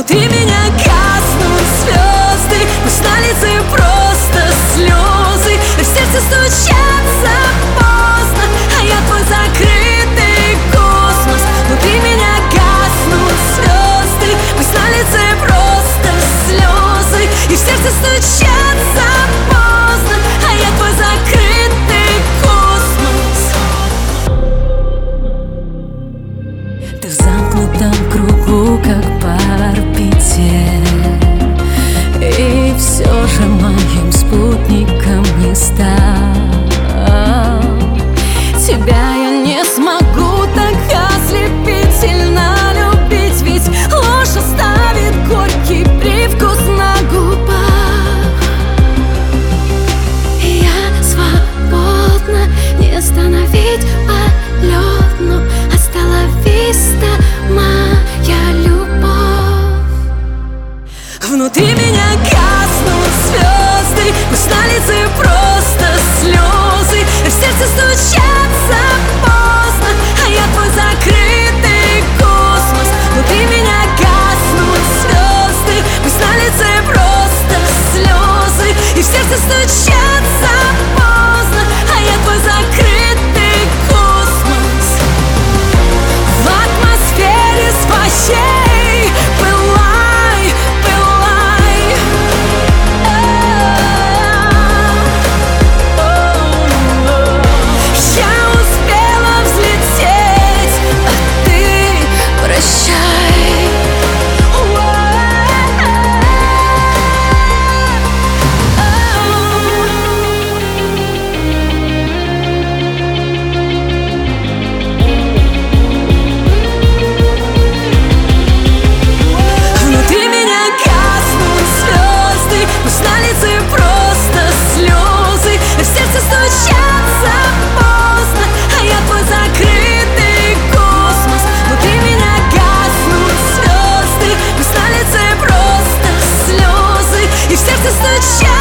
Внутри меня гаснут звезды, пусть на лице просто слезы, в сердце стучатся поздно, а я твой закрытый космос. Внутри меня гаснут звезды, пусть на лице просто слезы, и в сердце стучатся поздно, а я твой закрытый космос. Ты в замкнутом кругу, как по орбите, и все же моим спутником не стал. Тебя я не смогу так ослепительно любить, ведь ложь оставит горький привкус на губах. И я свободна, не остановить полет, но остановись-то моя любовь. Внутри меня гаснут звезды, пусть на лице просто слезы, в сердце стучатся поздно, а я твой закрытый космос. Внутри меня гаснут звезды, пусть на лице просто слезы, и в сердце стучатся поздно, а я твой закрытый космос. В атмосфере своей пылай, пылай. Я успела взлететь, а ты прощай. Внутри меня гаснут звезды, пусть на лице просто слезы, в сердце стучатся поздно, а я твой закрытый космос. Внутри меня гаснут звезды, пусть на лице просто слезы, и в сердце стучатся